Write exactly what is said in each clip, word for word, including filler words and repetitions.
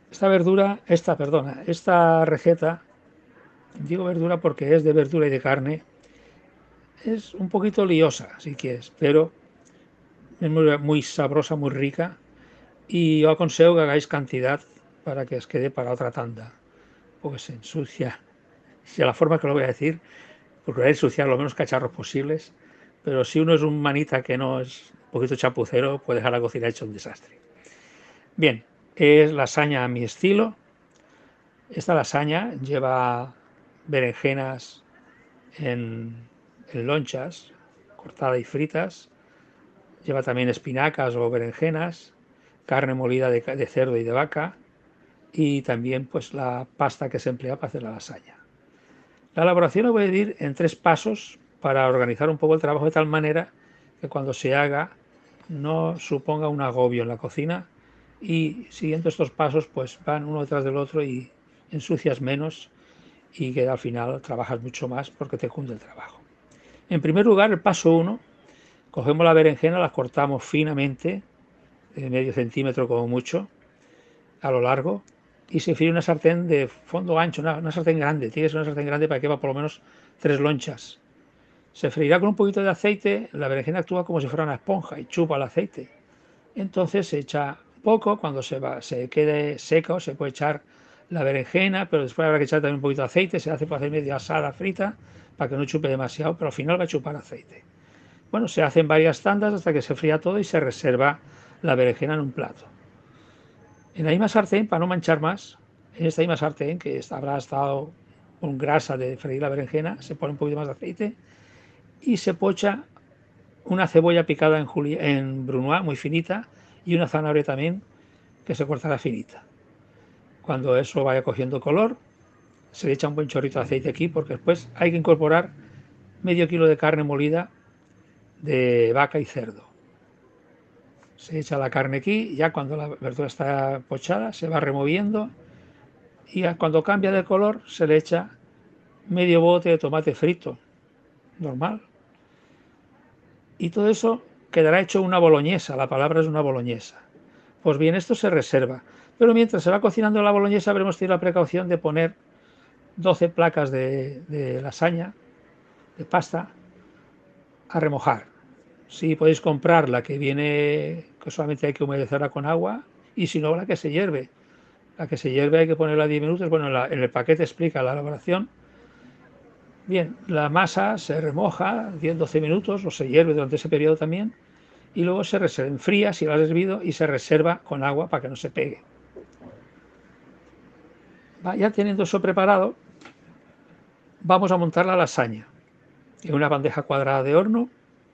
Esta verdura, esta, perdona, esta receta, digo verdura porque es de verdura y de carne, es un poquito liosa, si quieres, pero es muy, muy sabrosa, muy rica, y yo aconsejo que hagáis cantidad para que os quede para otra tanda, porque se ensucia. Si a la forma que lo voy a decir, procurar ensuciar lo menos cacharros posibles, pero si uno es un manita que no es un poquito chapucero, puede dejar la cocina hecha un desastre. Bien, es lasaña a mi estilo. Esta lasaña lleva berenjenas en, en lonchas, cortadas y fritas. Lleva también espinacas o berenjenas, carne molida de, de cerdo y de vaca, y también pues la pasta que se emplea para hacer la lasaña. La elaboración la voy a dividir en tres pasos para organizar un poco el trabajo de tal manera que cuando se haga no suponga un agobio en la cocina, y siguiendo estos pasos pues van uno detrás del otro y ensucias menos, y que al final trabajas mucho más porque te cunde el trabajo. En primer lugar, el paso uno, cogemos la berenjena, la cortamos finamente, de medio centímetro como mucho, a lo largo, y se fríe una sartén de fondo ancho, una, una sartén grande, tienes una sartén grande para que va por lo menos tres lonchas. Se freirá con un poquito de aceite, la berenjena actúa como si fuera una esponja y chupa el aceite. Entonces se echa poco, cuando se, va, se quede seco se puede echar la berenjena, pero después habrá que echar también un poquito de aceite, se hace para hacer medio asada frita, para que no chupe demasiado, pero al final va a chupar aceite. Bueno, se hacen varias tandas hasta que se fría todo y se reserva la berenjena en un plato. En la misma sartén, para no manchar más, en esta misma sartén, que habrá estado con grasa de freír la berenjena, se pone un poquito más de aceite y se pocha una cebolla picada en, juli en brunoise, muy finita, y una zanahoria también, que se cortará finita. Cuando eso vaya cogiendo color, se le echa un buen chorrito de aceite aquí, porque después hay que incorporar medio kilo de carne molida de vaca y cerdo. Se echa la carne aquí, ya cuando la verdura está pochada, se va removiendo, y cuando cambia de color se le echa medio bote de tomate frito, normal. Y todo eso quedará hecho una boloñesa, la palabra es una boloñesa. Pues bien, esto se reserva. Pero mientras se va cocinando la boloñesa, habremos tenido la precaución de poner doce placas de, de lasaña, de pasta, a remojar. Si podéis comprar la que viene, que solamente hay que humedecerla con agua, y si no, la que se hierve. La que se hierve hay que ponerla diez minutos. Bueno, en, la, en el paquete explica la elaboración. Bien, la masa se remoja diez doce minutos, o se hierve durante ese periodo también, y luego se enfría si lo has hervido y se reserva con agua para que no se pegue. Va, ya teniendo eso preparado, vamos a montar la lasaña. En una bandeja cuadrada de horno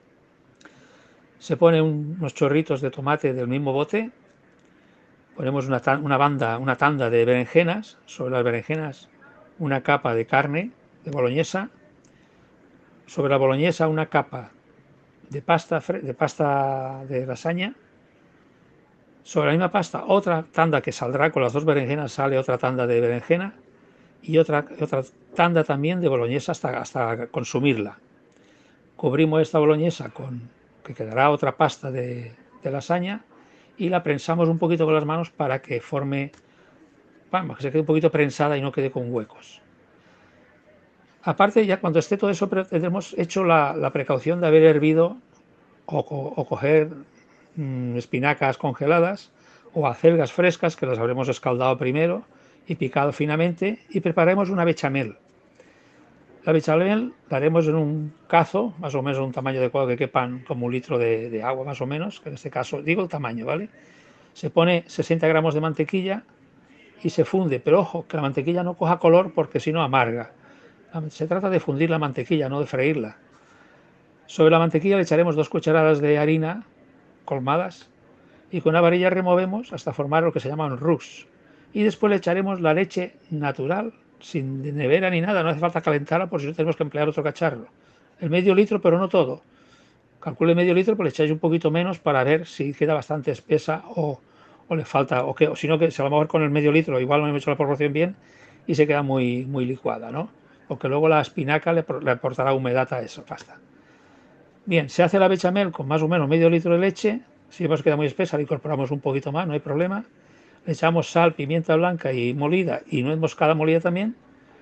se ponen unos chorritos de tomate del mismo bote, ponemos una, una, banda, una tanda de berenjenas, sobre las berenjenas una capa de carne de boloñesa, sobre la boloñesa una capa de pasta de, pasta de lasaña, sobre la misma pasta otra tanda que saldrá con las dos berenjenas, sale otra tanda de berenjena, y otra, otra tanda también de boloñesa hasta, hasta consumirla. Cubrimos esta boloñesa con, que quedará otra pasta de, de lasaña, y la prensamos un poquito con las manos para que forme, vamos, que se quede un poquito prensada y no quede con huecos. Aparte, ya cuando esté todo eso, hemos hecho la, la precaución de haber hervido o, o coger mmm, espinacas congeladas o acelgas frescas, que las habremos escaldado primero y picado finamente, y prepararemos una bechamel. La bechamel la haremos en un cazo, más o menos de un tamaño adecuado, que quepan como un litro de, de agua, más o menos, que en este caso digo el tamaño, ¿vale? Se pone sesenta gramos de mantequilla y se funde, pero ojo, que la mantequilla no coja color porque si no amarga. Se trata de fundir la mantequilla, no de freírla. Sobre la mantequilla le echaremos dos cucharadas de harina colmadas, y con una varilla removemos hasta formar lo que se llama un roux. Y después le echaremos la leche natural, sin nevera ni nada, no hace falta calentarla por si no tenemos que emplear otro cacharro. El medio litro, pero no todo. Calcule medio litro, pues le echáis un poquito menos para ver si queda bastante espesa o, o le falta, o, que, o si no, que a lo mejor con el medio litro igual no hemos hecho la proporción bien y se queda muy, muy licuada, ¿no? Porque luego la espinaca le, le aportará humedad a esa pasta. Bien, se hace la bechamel con más o menos medio litro de leche. Si vemos que queda muy espesa, le incorporamos un poquito más, no hay problema. le echamos sal, pimienta blanca y molida y nuez moscada molida también.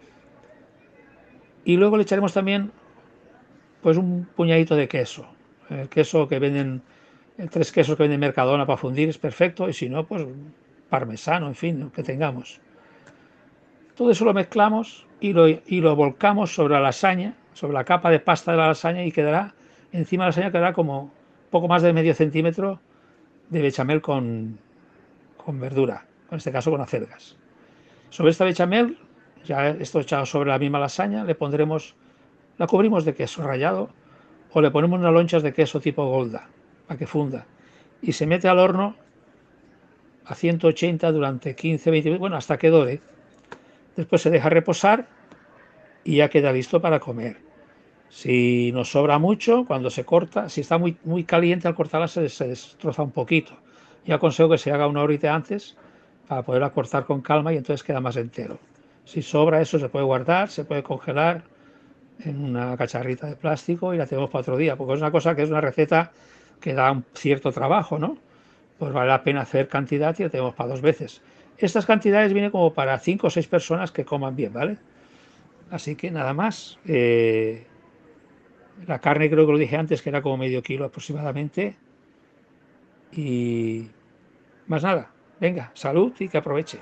Y luego le echaremos también pues un puñadito de queso. El queso que venden, el tres quesos que venden Mercadona para fundir es perfecto, y si no, pues parmesano, en fin, lo que tengamos. Todo eso lo mezclamos y lo, y lo volcamos sobre la lasaña, sobre la capa de pasta de la lasaña, y quedará, encima de la lasaña quedará como poco más de medio centímetro de bechamel con, con verdura, en este caso con acelgas. Sobre esta bechamel, ya esto echado sobre la misma lasaña, le pondremos, la cubrimos de queso rallado, o le ponemos unas lonchas de queso tipo Golda para que funda, y se mete al horno a ciento ochenta durante quince veinte minutos, bueno, hasta que dore. Después se deja reposar y ya queda listo para comer. Si nos sobra mucho, cuando se corta, si está muy, muy caliente al cortarla, se, se destroza un poquito. Yo aconsejo que se haga una horita antes para poderla cortar con calma, y entonces queda más entero. Si sobra eso, se puede guardar, se puede congelar en una cacharrita de plástico y la tenemos para otro día, porque es una cosa que es una receta que da un cierto trabajo, ¿no? Pues vale la pena hacer cantidad y la tenemos para dos veces. Estas cantidades vienen como para cinco o seis personas que coman bien, ¿vale? Así que nada más. Eh, la carne creo que lo dije antes, que era como medio kilo aproximadamente. Y más nada. Venga, salud y que aproveche.